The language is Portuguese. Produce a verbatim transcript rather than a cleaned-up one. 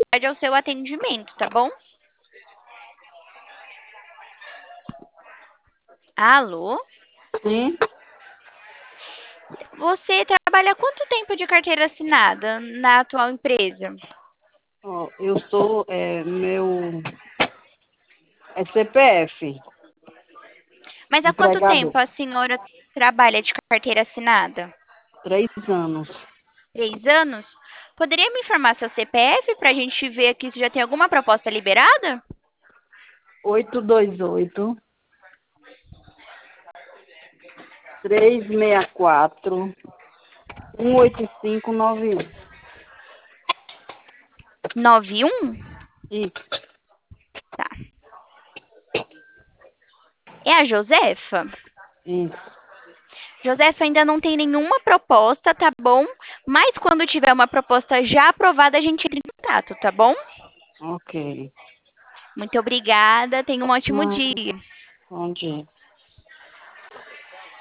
prioridade ao seu atendimento, tá bom? Alô? Sim, Você trabalha há quanto tempo de carteira assinada na atual empresa? ó, eu sou, é, meu, é C P F, Mas há quanto empregador, tempo a senhora trabalha de carteira assinada? três anos. Três anos? Poderia me informar seu C P F para a gente ver aqui se já tem alguma proposta liberada? Oito dois oito, três seis quatro, um oito cinco nove um. Nove um. Isso, Tá. É a Josefa? isso. Josefa ainda não tem nenhuma proposta, tá bom? Mas quando tiver uma proposta já aprovada, a gente entra em contato, tá bom? Ok. Muito obrigada. Tenha um ótimo Mas, dia. bom dia.